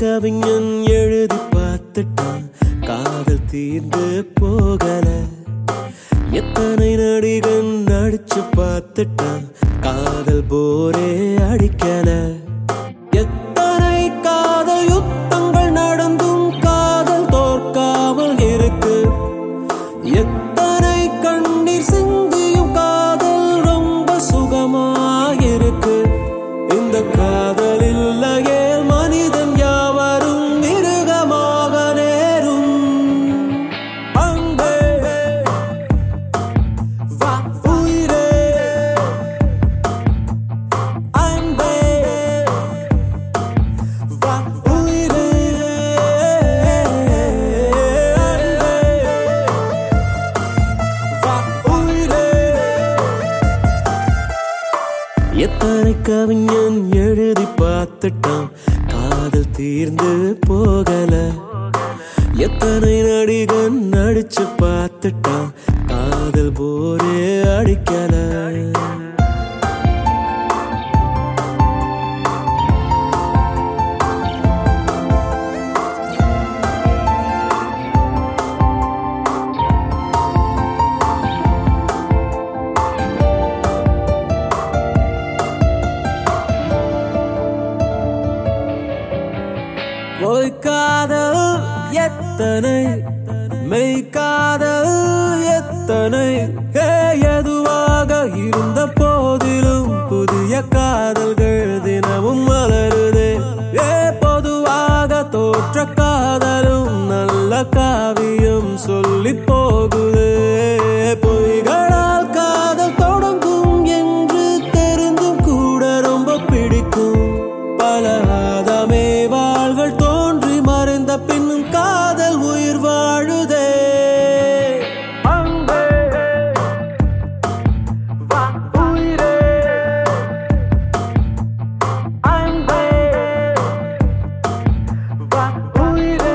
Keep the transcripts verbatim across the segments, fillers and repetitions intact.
கவிஞன் எழுதி பார்த்துட்டான், காதல் தீர்ந்து போகல. எத்தனை நடிகன் நடிச்சு பார்த்துட்டான், காதல் போரே அடிக்கல. எத்தனை காதல் யுத்தங்கள் நடந்தும் காதல் தோற்காமல் இருக்கு. எத்தனை கண்ணீர் சிந்தியும் காதல் ரொம்ப சுகமாயிருக்கு. இந்த காதல் இல்லையே மனிதன் யாவரும் மிருகமாக நேரும். அன்பே வா உயிரே, அன்பே வா உயிரே, அன்பே வா உயிரே. எத்தனை கவிஞன் எழுதி பார்த்துட்டான், காதல் தீர்ந்து போகல. எத்தனை நடிகன் நடிச்சு பார்த்துட்டான், காதல் போரே அடிக்கல. பொய் காதல் எத்தனை, மெய் காதல் எத்தனை. எதுவாக இருந்த போதிலும் புதிய காதல்கள் தினமும் மலருதே. ஏ பொதுவாக தோற்ற காதலும் நல்ல காவியம் சொல்லி போகுதே. பொய்களால் காதல் தொடங்கும் என்று தெரிந்தும் கூட ரொம்ப பிடிக்கும். பல ஆதாமே வாழ்கள் தோன்றி மறைந்த பின்னும் காதல் உயிர் வாழுதே. அன்பே வா உயிரே, அன்பே வா உயிரே,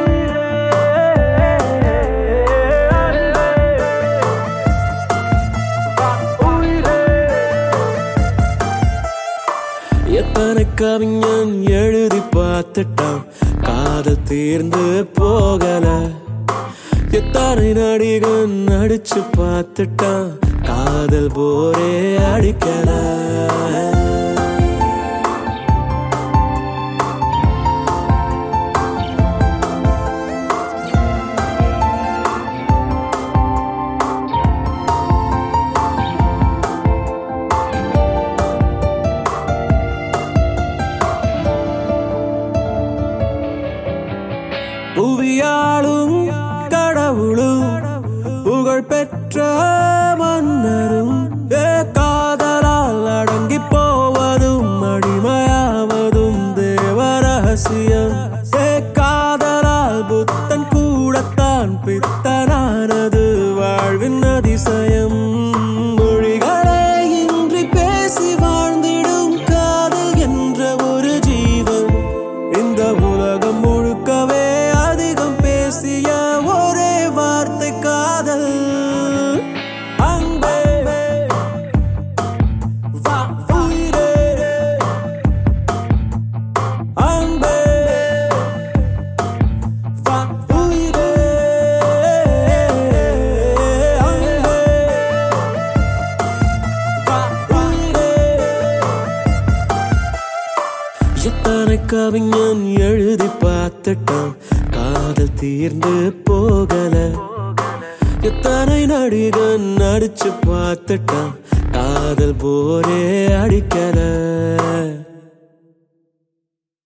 அன்பே வா உயிரே. எத்தனை கவிஞன் எழுதி பார்த்துட்டான், காதல் தீர்ந்து போகல. எத்தனை நடிகன் நடிச்சு பார்த்துட்டான், காதல் போரே அடிக்கல. புவியாளும் கடவுளும் புகழ் பெற்ற மன்னரும் காதலால் அடங்கி போவதும் அடிமையாவதும் தேவ ரகசியம். காதலால் புத்தன் கூடத்தான் பித்தனானது வாழ்வின் அதிசயம். மொழிகளே இன்றி பேசி வாழ்ந்திடும் காதல் என்ற ஒரு ஜீவன். இந்த உலகம் முழுக்கவே அதிகம் பேசிய ஒரே வார்த்தை காதல். அன்பே வா உயிரே, அன்பே வா உயிரே, அன்பே வா உயிரே. எத்தனை கவிஞன் எழுதி பார்த்துட்டான், காதல் தீர்ந்து போகல. எத்தனை நடிகன் நடிச்சு பார்த்துட்டான், காதல் போரே அடிக்கல.